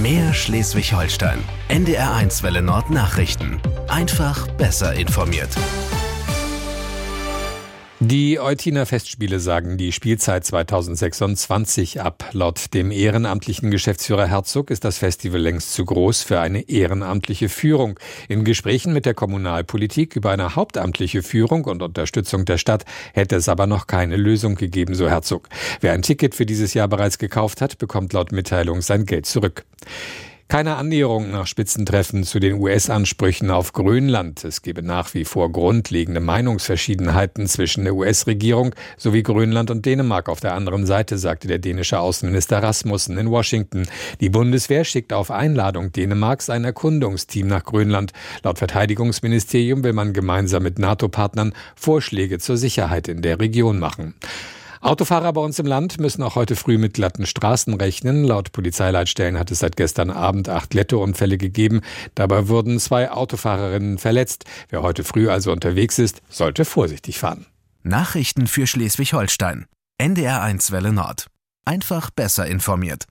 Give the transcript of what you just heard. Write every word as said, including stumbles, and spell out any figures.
Mehr Schleswig-Holstein. N D R eins Welle Nord Nachrichten. Einfach besser informiert. Die Eutiner Festspiele sagen die Spielzeit zweitausendsechsundzwanzig ab. Laut dem ehrenamtlichen Geschäftsführer Herzog ist das Festival längst zu groß für eine ehrenamtliche Führung. In Gesprächen mit der Kommunalpolitik über eine hauptamtliche Führung und Unterstützung der Stadt hätte es aber noch keine Lösung gegeben, so Herzog. Wer ein Ticket für dieses Jahr bereits gekauft hat, bekommt laut Mitteilung sein Geld zurück. Keine Annäherung nach Spitzentreffen zu den U S-Ansprüchen auf Grönland. Es gebe nach wie vor grundlegende Meinungsverschiedenheiten zwischen der U S-Regierung sowie Grönland und Dänemark auf der anderen Seite, sagte der dänische Außenminister Rasmussen in Washington. Die Bundeswehr schickt auf Einladung Dänemarks ein Erkundungsteam nach Grönland. Laut Verteidigungsministerium will man gemeinsam mit NATO-Partnern Vorschläge zur Sicherheit in der Region machen. Autofahrer bei uns im Land müssen auch heute früh mit glatten Straßen rechnen. Laut Polizeileitstellen hat es seit gestern Abend acht Glätteunfälle gegeben. Dabei wurden zwei Autofahrerinnen verletzt. Wer heute früh also unterwegs ist, sollte vorsichtig fahren. Nachrichten für Schleswig-Holstein. N D R eins Welle Nord. Einfach besser informiert.